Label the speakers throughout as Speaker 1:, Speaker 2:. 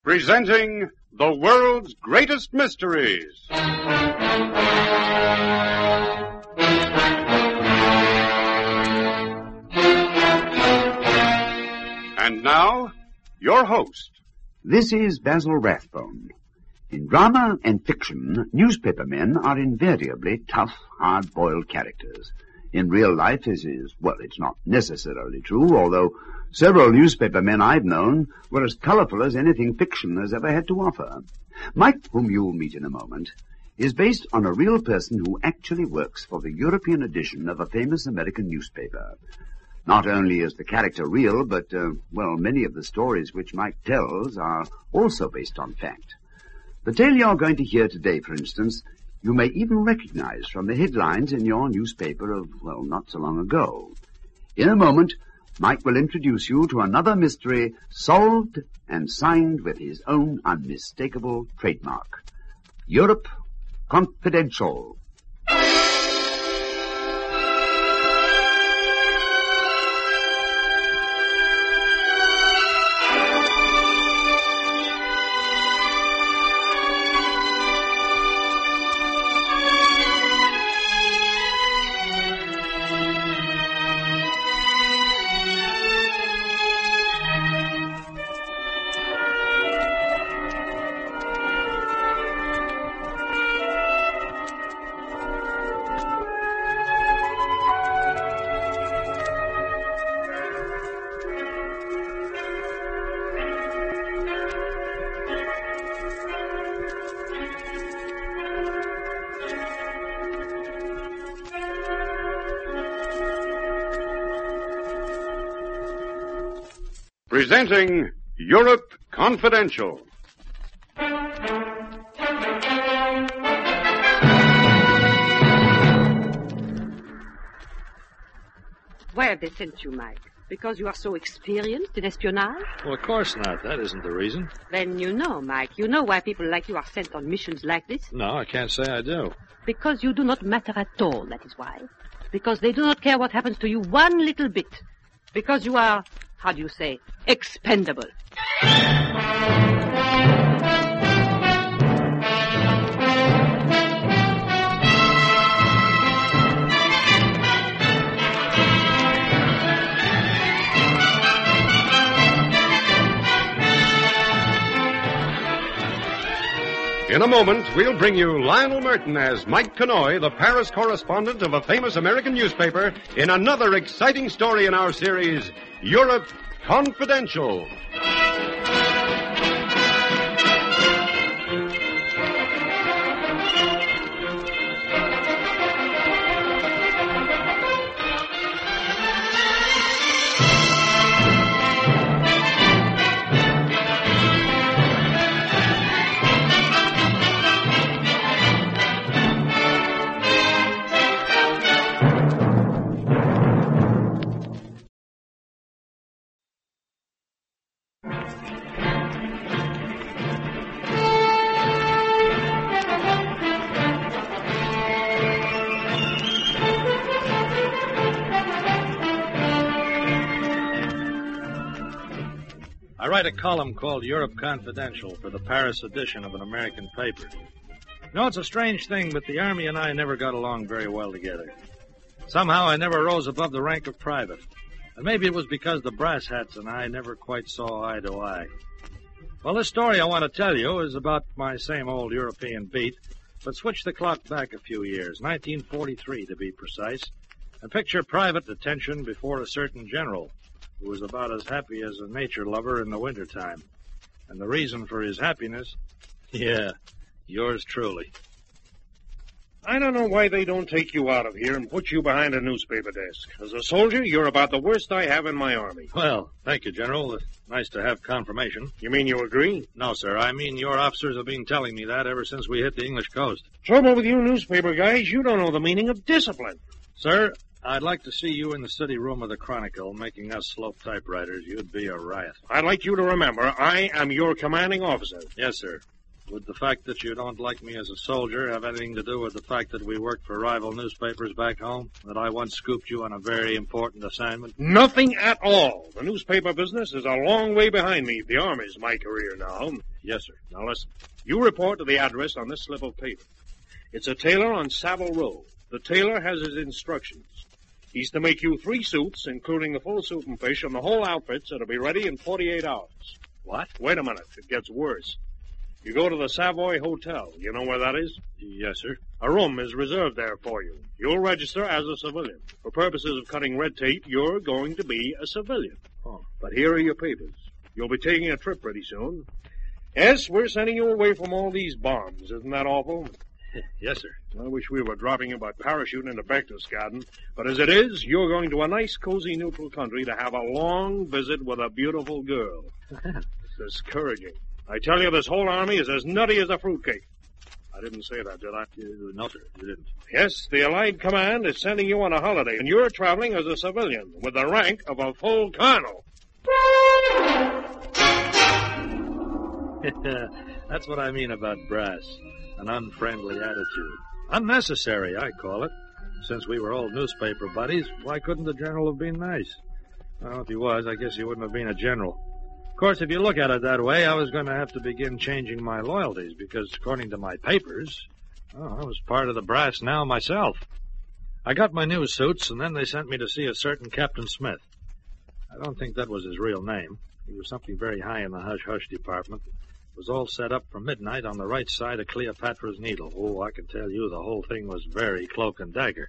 Speaker 1: Presenting the world's greatest mysteries. And now, your host.
Speaker 2: This is Basil Rathbone. In drama and fiction, newspaper men are invariably tough, hard-boiled characters. In real life, this is, well, it's not necessarily true, although several newspaper men I've known were as colorful as anything fiction has ever had to offer. Mike, whom you'll meet in a moment, is based on a real person who actually works for the European edition of a famous American newspaper. Not only is the character real, but, many of the stories which Mike tells are also based on fact. The tale you're going to hear today, for instance, you may even recognize from the headlines in your newspaper of, not so long ago. In a moment, Mike will introduce you to another mystery solved and signed with his own unmistakable trademark. Europe Confidential.
Speaker 1: Presenting Europe Confidential.
Speaker 3: Why have they sent you, Mike? Because you are so experienced in espionage?
Speaker 4: Well, of course not. That isn't the reason.
Speaker 3: Then you know, Mike. You know why people like you are sent on missions like this?
Speaker 4: No, I can't say I do.
Speaker 3: Because you do not matter at all, that is why. Because they do not care what happens to you one little bit. Because you are, how do you say, expendable.
Speaker 1: In a moment, we'll bring you Lionel Merton as Mike Connoy, the Paris correspondent of a famous American newspaper, in another exciting story in our series, Europe Confidential.
Speaker 4: I write a column called Europe Confidential for the Paris edition of an American paper. You know, it's a strange thing, but the Army and I never got along very well together. Somehow I never rose above the rank of private. And maybe it was because the brass hats and I never quite saw eye to eye. Well, this story I want to tell you is about my same old European beat, but switch the clock back a few years, 1943 to be precise, and picture private detention before a certain general who was about as happy as a nature lover in the wintertime. And the reason for his happiness? Yeah, yours truly.
Speaker 5: I don't know why they don't take you out of here and put you behind a newspaper desk. As a soldier, you're about the worst I have in my army.
Speaker 4: Well, thank you, General. Nice to have confirmation.
Speaker 5: You mean you agree?
Speaker 4: No, sir. I mean your officers have been telling me that ever since we hit the English coast.
Speaker 5: Trouble with you newspaper guys, you don't know the meaning of discipline.
Speaker 4: Sir, I'd like to see you in the city room of the Chronicle making us slope typewriters. You'd be a riot.
Speaker 5: I'd like you to remember, I am your commanding officer.
Speaker 4: Yes, sir. Would the fact that you don't like me as a soldier have anything to do with the fact that we worked for rival newspapers back home? That I once scooped you on a very important assignment?
Speaker 5: Nothing at all. The newspaper business is a long way behind me. The Army's my career now.
Speaker 4: Yes, sir.
Speaker 5: Now listen. You report to the address on this slip of paper. It's a tailor on Savile Row. The tailor has his instructions. He's to make you 3 suits, including the full suit and fish, and the whole outfit, so it'll be ready in 48 hours.
Speaker 4: What?
Speaker 5: Wait a minute. It gets worse. You go to the Savoy Hotel. You know where that is?
Speaker 4: Yes, sir.
Speaker 5: A room is reserved there for you. You'll register as a civilian. For purposes of cutting red tape, you're going to be a civilian.
Speaker 4: Oh.
Speaker 5: But here are your papers. You'll be taking a trip pretty soon. Yes, we're sending you away from all these bombs. Isn't that awful?
Speaker 4: Yes, sir.
Speaker 5: I wish we were dropping you by parachute into Berchtesgaden. But as it is, you're going to a nice, cozy, neutral country to have a long visit with a beautiful girl. It's discouraging. I tell you, this whole army is as nutty as a fruitcake. I didn't say that, did I?
Speaker 4: No, sir, you didn't.
Speaker 5: Yes, the Allied Command is sending you on a holiday, and you're traveling as a civilian with the rank of a full colonel.
Speaker 4: That's what I mean about brass. An unfriendly attitude. Unnecessary, I call it. Since we were old newspaper buddies, why couldn't the general have been nice? Well, if he was, I guess he wouldn't have been a general. Of course, if you look at it that way, I was going to have to begin changing my loyalties, because according to my papers, I was part of the brass now myself. I got my new suits, and then they sent me to see a certain Captain Smith. I don't think that was his real name. He was something very high in the hush-hush department. It was all set up for midnight on the right side of Cleopatra's Needle. Oh, I can tell you the whole thing was very cloak and dagger.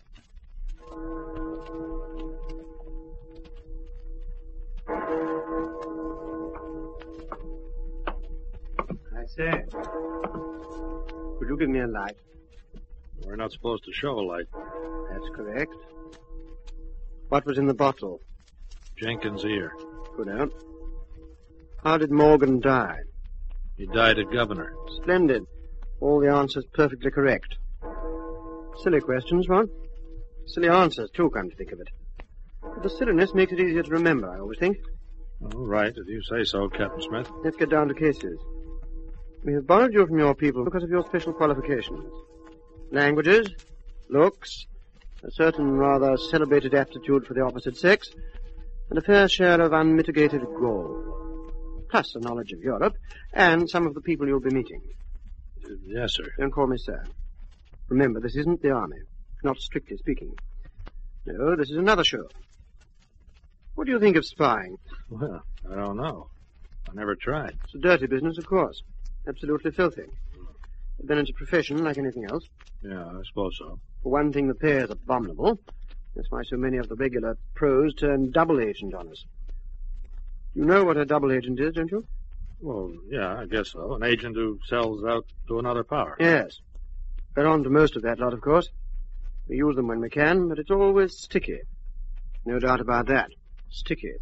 Speaker 6: I say, could you give me a light?
Speaker 4: We're not supposed to show a light.
Speaker 6: That's correct. What was in the bottle?
Speaker 4: Jenkins' ear.
Speaker 6: Good out. How did Morgan die?
Speaker 4: He died at Governor.
Speaker 6: Splendid. All the answers perfectly correct. Silly questions, what? Silly answers, too, come to think of it. But the silliness makes it easier to remember, I always think.
Speaker 4: All right, if you say so, Captain Smith.
Speaker 6: Let's get down to cases. We have borrowed you from your people because of your special qualifications. Languages, looks, a certain rather celebrated aptitude for the opposite sex, and a fair share of unmitigated gall. Plus a knowledge of Europe and some of the people you'll be meeting.
Speaker 4: Yes, sir.
Speaker 6: Don't call me sir. Remember, this isn't the army, not strictly speaking. No, this is another show. What do you think of spying?
Speaker 4: Well, I don't know. I never tried.
Speaker 6: It's a dirty business, of course. Absolutely filthy. But then it's a profession like anything else.
Speaker 4: Yeah, I suppose so.
Speaker 6: For one thing, the pay is abominable. That's why so many of the regular pros turn double agent on us. You know what a double agent is, don't you?
Speaker 4: Well, yeah, I guess so. An agent who sells out to another power.
Speaker 6: Yes. We're on to most of that lot, of course. We use them when we can, but it's always sticky. No doubt about that. Sticky.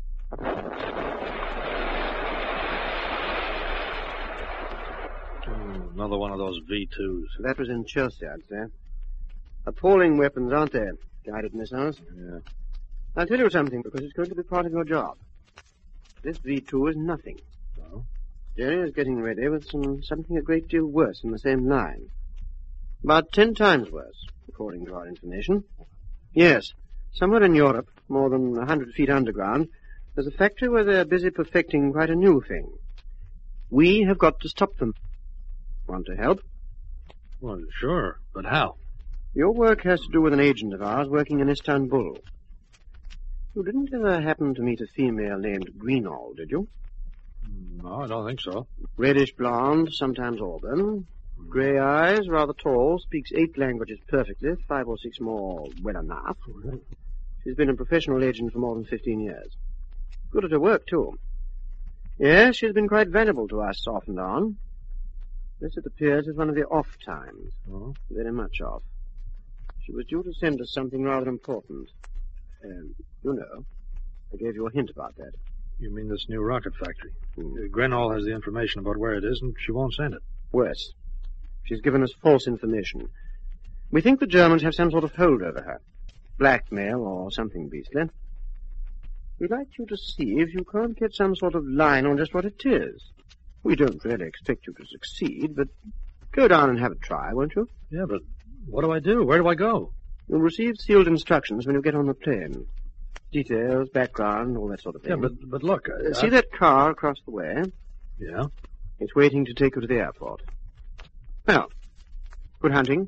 Speaker 4: Another one of those V2s.
Speaker 6: That was in Chelsea, I'd say. Appalling weapons, aren't they? Guided missiles.
Speaker 4: Yeah.
Speaker 6: I'll tell you something, because it's going to be part of your job. This V2 is nothing.
Speaker 4: Oh?
Speaker 6: Jerry is getting ready with something a great deal worse in the same line. About 10 times worse, according to our information. Yes, somewhere in Europe, more than 100 feet underground, there's a factory where they're busy perfecting quite a new thing. We have got to stop them. Want to help?
Speaker 4: Well, sure, but how?
Speaker 6: Your work has to do with an agent of ours working in Istanbul. You didn't ever happen to meet a female named Greenall, did you?
Speaker 4: No, I don't think so.
Speaker 6: Reddish blonde, sometimes auburn. Grey eyes, rather tall, speaks 8 languages perfectly, 5 or 6 more well enough. She's been a professional agent for more than 15 years. Good at her work, too. Yes, she's been quite valuable to us off and on. This, it appears, is one of the off times.
Speaker 4: Oh?
Speaker 6: Very much off. She was due to send us something rather important. You know, I gave you a hint about that.
Speaker 4: You mean this new rocket factory? Greenall has the information about where it is, and she won't send it.
Speaker 6: Worse. She's given us false information. We think the Germans have some sort of hold over her. Blackmail or something beastly. We'd like you to see if you can't get some sort of line on just what it is. We don't really expect you to succeed, but go down and have a try, won't you?
Speaker 4: Yeah, but what do I do? Where do I go?
Speaker 6: You'll receive sealed instructions when you get on the plane. Details, background, all that sort of thing.
Speaker 4: Yeah, but look...
Speaker 6: See that car across the way?
Speaker 4: Yeah?
Speaker 6: It's waiting to take you to the airport. Well, good hunting.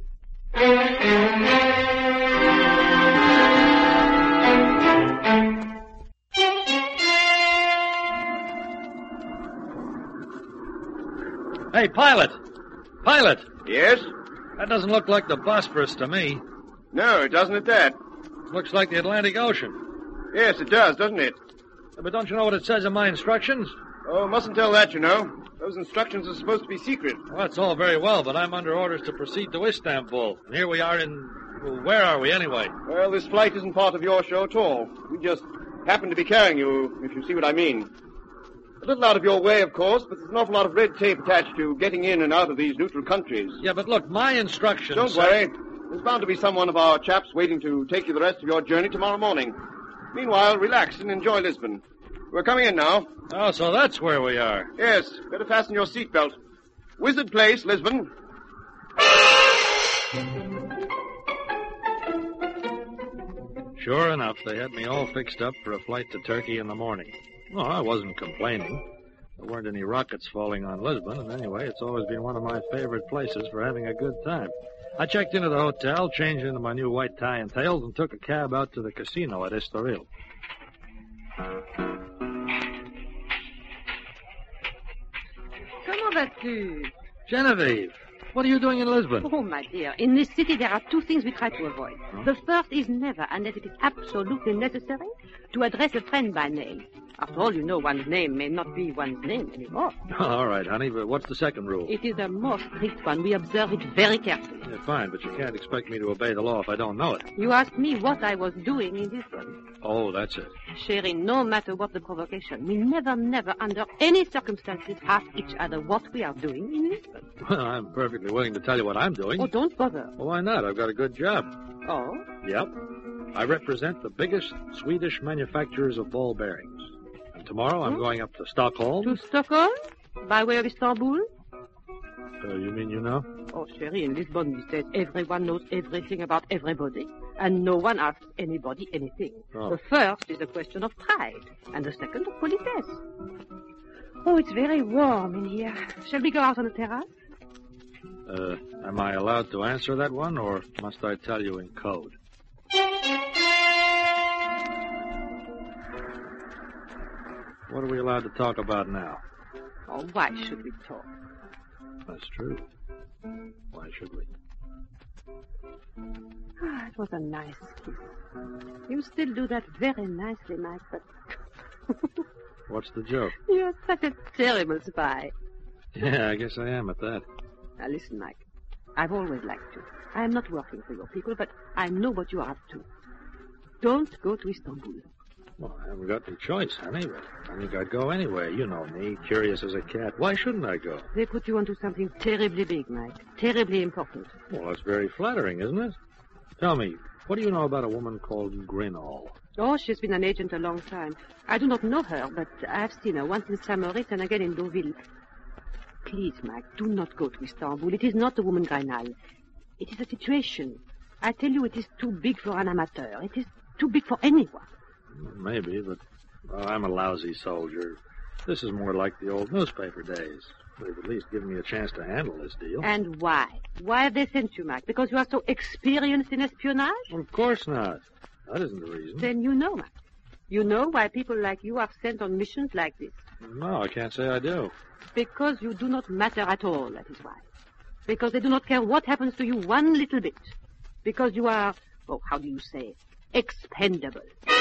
Speaker 4: Hey, pilot! Pilot!
Speaker 7: Yes?
Speaker 4: That doesn't look like the Bosphorus to me.
Speaker 7: No, it doesn't at that.
Speaker 4: Looks like the Atlantic Ocean.
Speaker 7: Yes, it does, doesn't it?
Speaker 4: But don't you know what it says in my instructions?
Speaker 7: Oh, mustn't tell that, you know. Those instructions are supposed to be secret.
Speaker 4: Well, that's all very well, but I'm under orders to proceed to Istanbul. And here we are in... Well, where are we, anyway?
Speaker 7: Well, this flight isn't part of your show at all. We just happen to be carrying you, if you see what I mean. A little out of your way, of course, but there's an awful lot of red tape attached to getting in and out of these neutral countries.
Speaker 4: Yeah, but look, my instructions...
Speaker 7: Don't worry. There's bound to be some one of our chaps waiting to take you the rest of your journey tomorrow morning. Meanwhile, relax and enjoy Lisbon. We're coming in now.
Speaker 4: Oh, so that's where we are.
Speaker 7: Yes, better fasten your seatbelt. Wizard Place, Lisbon.
Speaker 4: Sure enough, they had me all fixed up for a flight to Turkey in the morning. Well, I wasn't complaining. There weren't any rockets falling on Lisbon, and anyway, it's always been one of my favorite places for having a good time. I checked into the hotel, changed into my new white tie and tails, and took a cab out to the casino at Estoril.
Speaker 3: Comment vas-tu?
Speaker 4: Genevieve, what are you doing in Lisbon?
Speaker 3: Oh, my dear, in this city there are two things we try to avoid.
Speaker 4: Huh?
Speaker 3: The first is never, unless it is absolutely necessary, to address a friend by name. After all, you know one's name may not be one's name anymore.
Speaker 4: All right, honey, but what's the second rule?
Speaker 3: It is a most strict one. We observe it very carefully.
Speaker 4: Yeah, fine, but you can't expect me to obey the law if I don't know it.
Speaker 3: You asked me what I was doing in this one.
Speaker 4: Oh, that's it.
Speaker 3: Sherry, no matter what the provocation, we never, under any circumstances, ask each other what we are doing in Lisbon.
Speaker 4: Well, I'm perfectly willing to tell you what I'm doing.
Speaker 3: Oh, don't bother.
Speaker 4: Well, why not? I've got a good job.
Speaker 3: Oh?
Speaker 4: Yep. I represent the biggest Swedish manufacturers of ball bearings. And tomorrow I'm going up to Stockholm.
Speaker 3: To Stockholm? By way of Istanbul?
Speaker 4: You mean you know?
Speaker 3: Oh, Sherry, in Lisbon, we said everyone knows everything about everybody, and no one asks anybody anything.
Speaker 4: Oh.
Speaker 3: The first is a question of pride, and the second of politesse. Oh, it's very warm in here. Shall we go out on the terrace?
Speaker 4: Am I allowed to answer that one, or must I tell you in code? What are we allowed to talk about now?
Speaker 3: Oh, why should we talk?
Speaker 4: That's true. Why should we?
Speaker 3: Ah, it was a nice kiss. You still do that very nicely, Mike, but...
Speaker 4: What's the joke?
Speaker 3: You're such a terrible spy.
Speaker 4: Yeah, I guess I am at that.
Speaker 3: Now, listen, Mike. I've always liked you. I am not working for your people, but I know what you are up to. Don't go to Istanbul.
Speaker 4: Well, I haven't got any choice, honey, but I think I'd go anyway. You know me, curious as a cat. Why shouldn't I go?
Speaker 3: They put you onto something terribly big, Mike. Terribly important.
Speaker 4: Well, that's very flattering, isn't it? Tell me, what do you know about a woman called Grinnell?
Speaker 3: Oh, she's been an agent a long time. I do not know her, but I've seen her once in Saint-Moritz and again in Deauville. Please, Mike, do not go to Istanbul. It is not the woman Grinnell. It is a situation. I tell you, it is too big for an amateur. It is too big for anyone.
Speaker 4: Maybe, but I'm a lousy soldier. This is more like the old newspaper days. They've at least given me a chance to handle this deal.
Speaker 3: And why? Why have they sent you, Mike? Because you are so experienced in espionage?
Speaker 4: Well, of course not. That isn't the reason.
Speaker 3: Then you know, Mike. You know why people like you are sent on missions like this.
Speaker 4: No, I can't say I do.
Speaker 3: Because you do not matter at all, that is why. Because they do not care what happens to you one little bit. Because you are, oh, how do you say, expendable.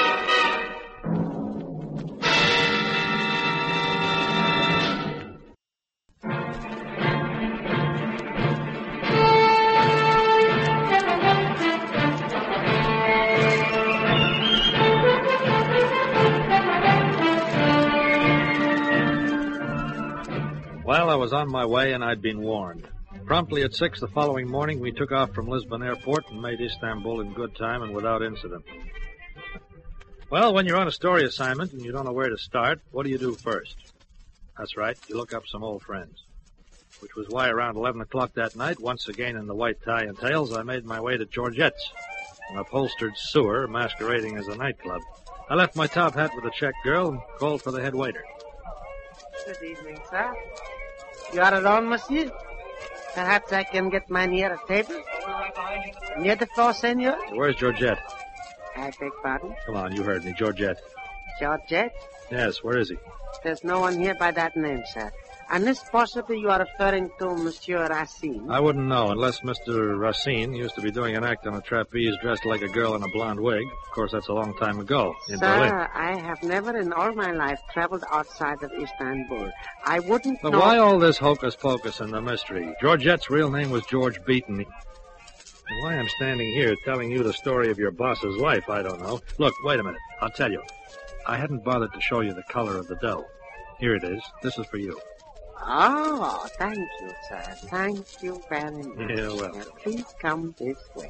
Speaker 4: Well, I was on my way, and I'd been warned. Promptly at 6 the following morning, we took off from Lisbon Airport and made Istanbul in good time and without incident. Well, when you're on a story assignment and you don't know where to start, what do you do first? That's right. You look up some old friends. Which was why around 11 o'clock that night, once again in the white tie and tails, I made my way to Georgette's, an upholstered sewer masquerading as a nightclub. I left my top hat with the check girl and called for the head waiter.
Speaker 8: Good evening, sir. You are alone, monsieur? Perhaps I can get mine near a table? Near the floor, senor?
Speaker 4: Where's Georgette?
Speaker 8: I beg pardon?
Speaker 4: Come on, you heard me. Georgette.
Speaker 8: Georgette?
Speaker 4: Yes, where is he?
Speaker 8: There's no one here by that name, sir. Unless possibly you are referring to Monsieur Racine.
Speaker 4: I wouldn't know, unless Mr. Racine used to be doing an act on a trapeze dressed like a girl in a blonde wig. Of course, that's a long time ago, in Berlin.
Speaker 8: Sir, I have never in all my life traveled outside of Istanbul. I wouldn't
Speaker 4: But
Speaker 8: know...
Speaker 4: why all this hocus-pocus and the mystery? Georgette's real name was George Beaton. And why I'm standing here telling you the story of your boss's life, I don't know. Look, wait a minute. I'll tell you. I hadn't bothered to show you the color of the dough. Here it is. This is for you.
Speaker 8: Oh, thank you, sir. Thank you very much.
Speaker 4: You're welcome.
Speaker 8: Now, please come this way.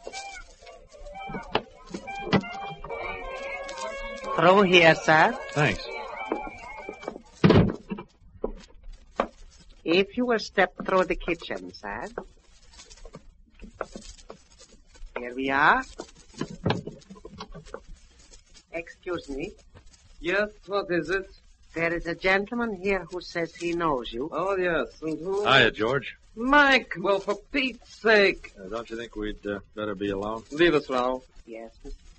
Speaker 8: Through here, sir.
Speaker 4: Thanks.
Speaker 8: If you will step through the kitchen, sir. Here we are. Excuse me.
Speaker 9: Yes, what is it?
Speaker 8: There is a gentleman here who says he knows you.
Speaker 9: Oh, yes, and who?
Speaker 4: Hiya, George.
Speaker 9: Mike, well, for Pete's sake.
Speaker 4: Don't you think we'd better be alone?
Speaker 9: Leave us, Raoul.
Speaker 8: Yes,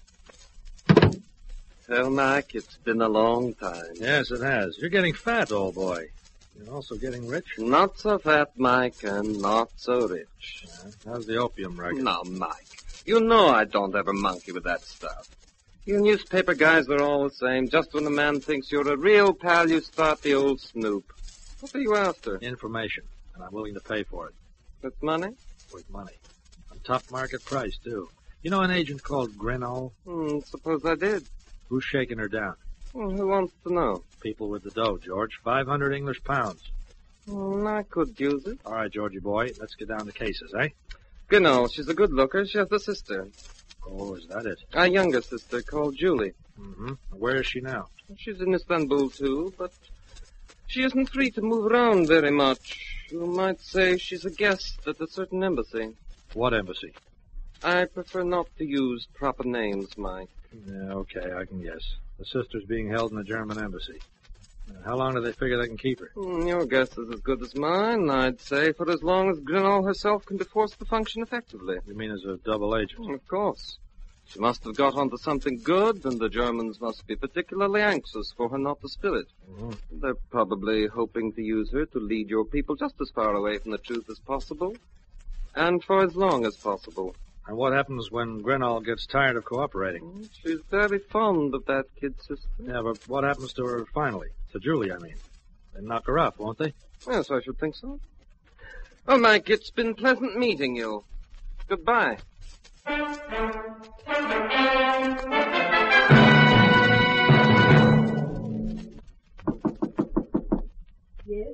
Speaker 9: Well, Mike, it's been a long time.
Speaker 4: Yes, it has. You're getting fat, old boy. You're also getting rich.
Speaker 9: Not so fat, Mike, and not so rich.
Speaker 4: How's the opium racket?
Speaker 9: Now, Mike, you know I don't ever monkey with that stuff. You newspaper guys are all the same. Just when a man thinks you're a real pal, you start the old snoop. What are you after?
Speaker 4: Information, and I'm willing to pay for it.
Speaker 9: With money?
Speaker 4: With money. On top market price, too. You know an agent called Grinnell?
Speaker 9: Suppose I did.
Speaker 4: Who's shaking her down?
Speaker 9: Who wants to know?
Speaker 4: People with the dough, George. 500 English pounds.
Speaker 9: I could use it.
Speaker 4: All right, Georgie boy. Let's get down to cases, eh?
Speaker 9: Grinnell, she's a good looker. She has a sister.
Speaker 4: Oh, is that it?
Speaker 9: A younger sister called Julie.
Speaker 4: Mm-hmm. Where is she now?
Speaker 9: She's in Istanbul, too, but she isn't free to move around very much. You might say she's a guest at a certain embassy.
Speaker 4: What embassy?
Speaker 9: I prefer not to use proper names, Mike.
Speaker 4: Yeah, okay, I can guess. The sister's being held in the German embassy. How long do they figure they can keep her?
Speaker 9: Your guess is as good as mine, I'd say, for as long as Grinnell herself can be forced to function effectively.
Speaker 4: You mean as a double agent?
Speaker 9: Of course. She must have got onto something good, and the Germans must be particularly anxious for her not to spill it.
Speaker 4: Mm-hmm.
Speaker 9: They're probably hoping to use her to lead your people just as far away from the truth as possible, and for as long as possible.
Speaker 4: And what happens when Grinnell gets tired of cooperating?
Speaker 9: She's very fond of that kid sister.
Speaker 4: Yeah, but what happens to her finally? To Julie, I mean. They knock her up, won't they?
Speaker 9: Yes, I should think so. Well, Mike, it's been pleasant meeting you. Goodbye.
Speaker 3: Yes?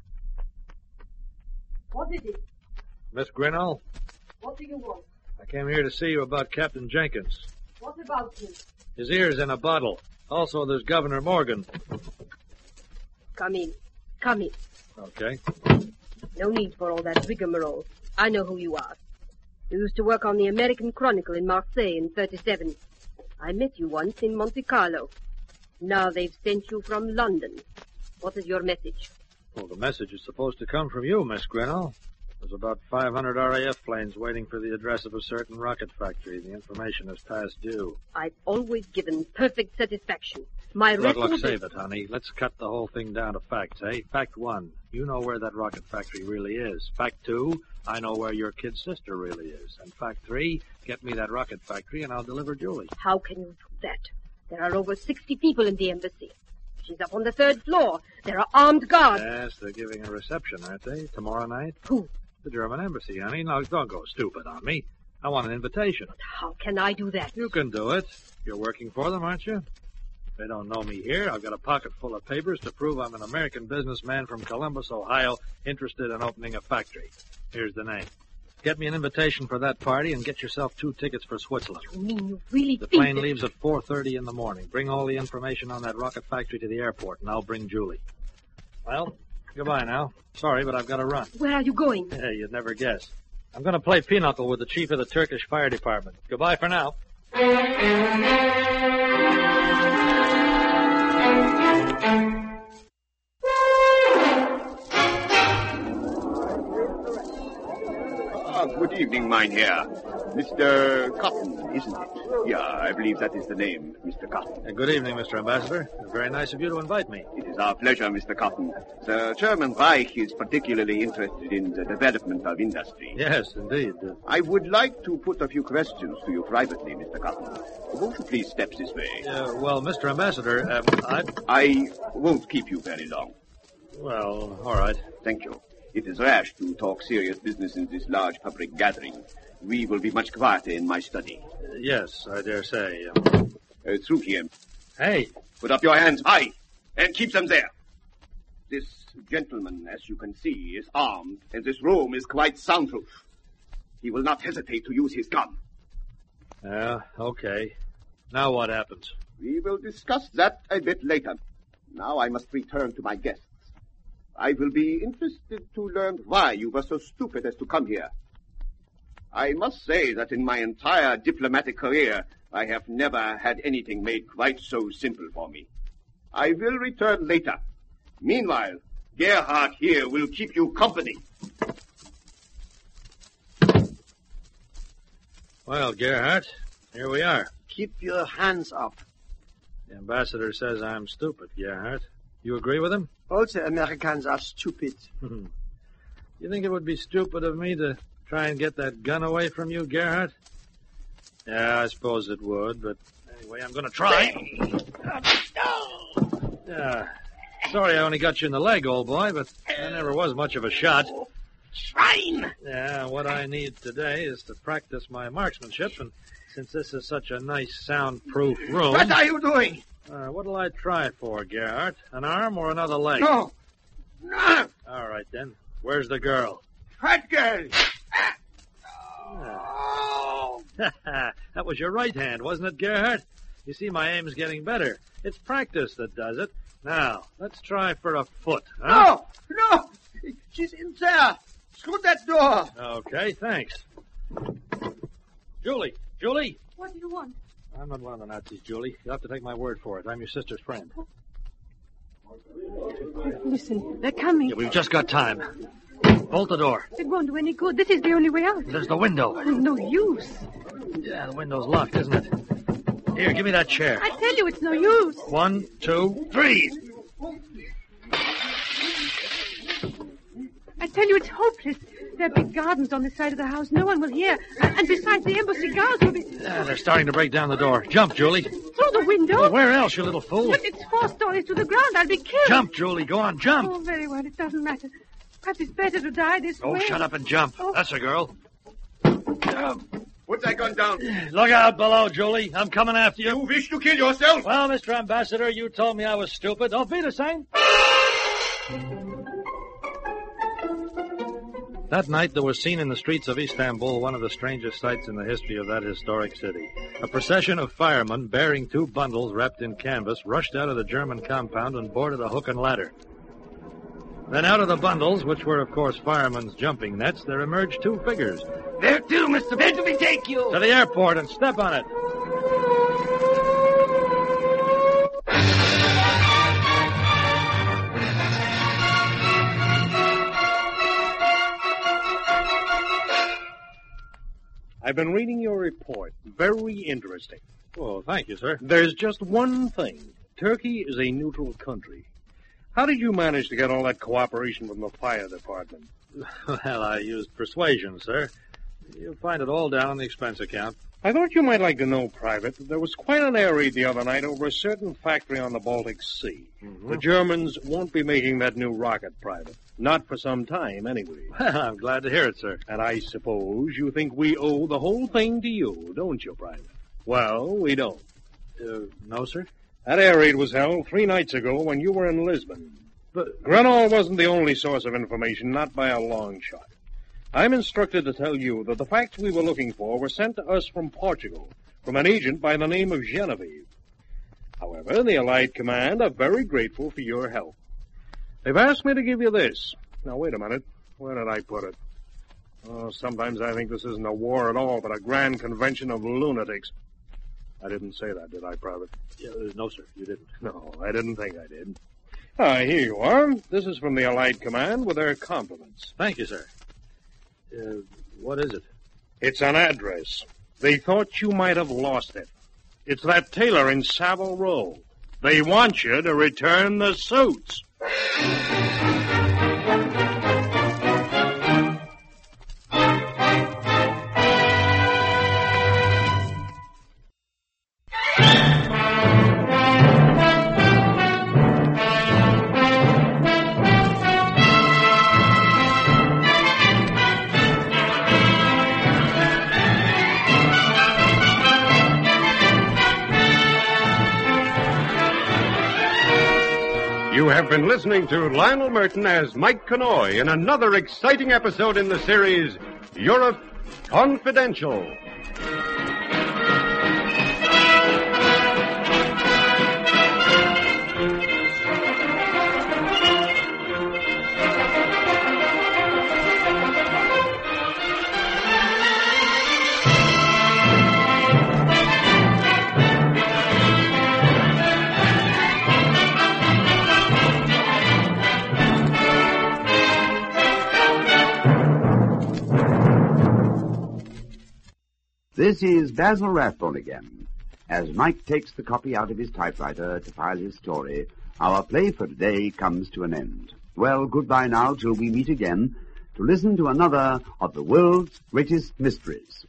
Speaker 3: What is it?
Speaker 4: Miss Grinnell,
Speaker 3: What do you want?
Speaker 4: I came here to see you about Captain Jenkins.
Speaker 3: What about him?
Speaker 4: His ear's in a bottle. Also, there's Governor Morgan.
Speaker 3: Come in. Come in.
Speaker 4: Okay.
Speaker 3: No need for all that rigmarole. I know who you are. You used to work on the American Chronicle in Marseille in '37. I met you once in Monte Carlo. Now they've sent you from London. What is your message?
Speaker 4: Well, the message is supposed to come from you, Miss Grinnell. There's about 500 RAF planes waiting for the address of a certain rocket factory. The information is past due.
Speaker 3: I've always given perfect satisfaction. My
Speaker 4: Look,
Speaker 3: record
Speaker 4: save it, honey. Let's cut the whole thing down to facts, eh? Fact 1, you know where that rocket factory really is. Fact 2, I know where your kid's sister really is. And fact 3, get me that rocket factory and I'll deliver Julie.
Speaker 3: How can you do that? There are over 60 people in the embassy. She's up on the 3rd floor. There are armed guards.
Speaker 4: Yes, they're giving a reception, aren't they? Tomorrow night?
Speaker 3: Who?
Speaker 4: The German embassy, honey. Now, don't go stupid on me. I want an invitation.
Speaker 3: How can I do that?
Speaker 4: You can do it. You're working for them, aren't you? They don't know me here. I've got a pocket full of papers to prove I'm an American businessman from Columbus, Ohio, interested in opening a factory. Here's the name. Get me an invitation for that party and get yourself 2 tickets for Switzerland.
Speaker 3: You mean you really
Speaker 4: The
Speaker 3: think
Speaker 4: plane
Speaker 3: that...
Speaker 4: leaves at 4:30 in the morning. Bring all the information on that rocket factory to the airport, and I'll bring Julie. Well, goodbye now. Sorry, but I've got to run.
Speaker 3: Where are you going?
Speaker 4: Yeah, you'd never guess. I'm going to play pinochle with the chief of the Turkish fire department. Goodbye for now.
Speaker 2: Good evening, Mynheer. Mr. Cotton, isn't it? Yeah, I believe that is the name, Mr. Cotton.
Speaker 4: Good evening, Mr. Ambassador. Very nice of you to invite me.
Speaker 2: It is our pleasure, Mr. Cotton. The German Reich is particularly interested in the development of industry.
Speaker 4: Yes, indeed.
Speaker 2: I would like to put a few questions to you privately, Mr. Cotton. Won't you please step this way?
Speaker 4: Well, Mr. Ambassador,
Speaker 2: I won't keep you very long.
Speaker 4: Well, all right.
Speaker 2: Thank you. It is rash to talk serious business in this large public gathering. We will be much quieter in my study.
Speaker 4: Yes, I dare say.
Speaker 2: Through here.
Speaker 4: Hey.
Speaker 2: Put up your hands high and keep them there. This gentleman, as you can see, is armed, and this room is quite soundproof. He will not hesitate to use his gun.
Speaker 4: Okay. Now what happens?
Speaker 2: We will discuss that a bit later. Now I must return to my guests. I will be interested to learn why you were so stupid as to come here. I must say that in my entire diplomatic career, I have never had anything made quite so simple for me. I will return later. Meanwhile, Gerhard here will keep you company.
Speaker 4: Well, Gerhard, here we are.
Speaker 6: Keep your hands up.
Speaker 4: The ambassador says I'm stupid, Gerhard. You agree with him?
Speaker 6: All the Americans are stupid.
Speaker 4: You think it would be stupid of me to try and get that gun away from you, Gerhard? Yeah, I suppose it would, but anyway, I'm going to try. Sorry I only got you in the leg, old boy, but I never was much of a shot.
Speaker 8: Schwein!
Speaker 4: Yeah, what I need today is to practice my marksmanship, and since this is such a nice, soundproof room...
Speaker 8: What are you doing?
Speaker 4: What'll I try for, Gerhard? An arm or another leg?
Speaker 8: No. No.
Speaker 4: All right, then. Where's the girl?
Speaker 8: Fat girl.
Speaker 4: That was your right hand, wasn't it, Gerhard? You see, my aim's getting better. It's practice that does it. Now, let's try for a foot, huh?
Speaker 8: No. She's in there. Screw that door.
Speaker 4: Okay, thanks. Julie!
Speaker 3: What do you want?
Speaker 4: I'm not one of the Nazis, Julie. You'll have to take my word for it. I'm your sister's friend.
Speaker 3: Listen, they're coming.
Speaker 4: Yeah, we've just got time. Bolt the door.
Speaker 3: It won't do any good. This is the only way out.
Speaker 4: There's the window.
Speaker 3: No use.
Speaker 4: Yeah, the window's locked, isn't it? Here, give me that chair.
Speaker 3: I tell you, it's no use.
Speaker 4: 1, 2, 3.
Speaker 3: I tell you, it's hopeless. There are big gardens on the side of the house. No one will hear. And besides, the embassy guards will be...
Speaker 4: They're starting to break down the door. Jump, Julie.
Speaker 3: Through the window?
Speaker 4: Well, where else, you little fool?
Speaker 3: But it's 4 stories to the ground. I'll be killed.
Speaker 4: Jump, Julie. Go on, jump.
Speaker 3: Oh, very well. It doesn't matter. Perhaps it's better to die this way.
Speaker 4: Oh, shut up and jump.
Speaker 3: Oh.
Speaker 4: That's a girl.
Speaker 2: Put that gun down.
Speaker 4: Look out below, Julie. I'm coming after you.
Speaker 2: You wish to kill yourself?
Speaker 4: Well, Mr. Ambassador, you told me I was stupid. Don't be the same. That night, there was seen in the streets of Istanbul one of the strangest sights in the history of that historic city. A procession of firemen bearing 2 bundles wrapped in canvas rushed out of the German compound and boarded a hook and ladder. Then out of the bundles, which were, of course, firemen's jumping nets, there emerged 2 figures.
Speaker 8: Where to, Mr. Where do we take you?
Speaker 4: To the airport and step on it.
Speaker 5: I've been reading your report. Very interesting.
Speaker 4: Oh, thank you, sir.
Speaker 5: There's just one thing. Turkey is a neutral country. How did you manage to get all that cooperation from the fire department?
Speaker 4: Well, I used persuasion, sir. You'll find it all down on the expense account.
Speaker 5: I thought you might like to know, Private, that there was quite an air raid the other night over a certain factory on the Baltic Sea.
Speaker 4: Mm-hmm.
Speaker 5: The Germans won't be making that new rocket, Private. Not for some time, anyway.
Speaker 4: Well, I'm glad to hear it, sir.
Speaker 5: And I suppose you think we owe the whole thing to you, don't you, Private? Well, we don't.
Speaker 4: No, sir?
Speaker 5: That air raid was held 3 nights ago when you were in Lisbon. But Grenell wasn't the only source of information, not by a long shot. I'm instructed to tell you that the facts we were looking for were sent to us from Portugal, from an agent by the name of Genevieve. However, the Allied Command are very grateful for your help. They've asked me to give you this. Now, wait a minute. Where did I put it? Oh, sometimes I think this isn't a war at all, but a grand convention of lunatics. I didn't say that, did I, Private?
Speaker 4: No, sir, you didn't.
Speaker 5: No, I didn't think I did. Here you are. This is from the Allied Command with their compliments.
Speaker 4: Thank you, sir. What is it?
Speaker 5: It's an address. They thought you might have lost it. It's that tailor in Savile Row. They want you to return the suits.
Speaker 1: You have been listening to Lionel Merton as Mike Conoy in another exciting episode in the series, Europe Confidential.
Speaker 2: This is Basil Rathbone again. As Mike takes the copy out of his typewriter to file his story, our play for today comes to an end. Well, goodbye now till we meet again to listen to another of the world's greatest mysteries.